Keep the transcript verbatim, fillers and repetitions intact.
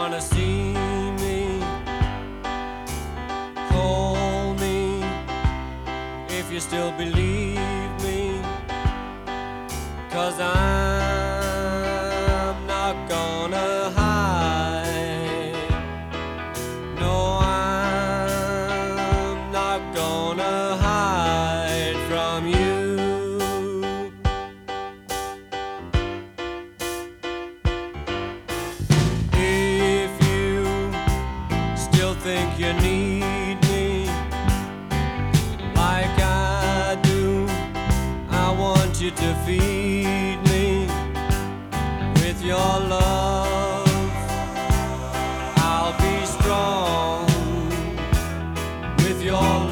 wanna see me, call me if you still believe me, 'cause I'm not gonna hide. No, I'm not gonna hide from you. Think you need me like I do, I want you to feel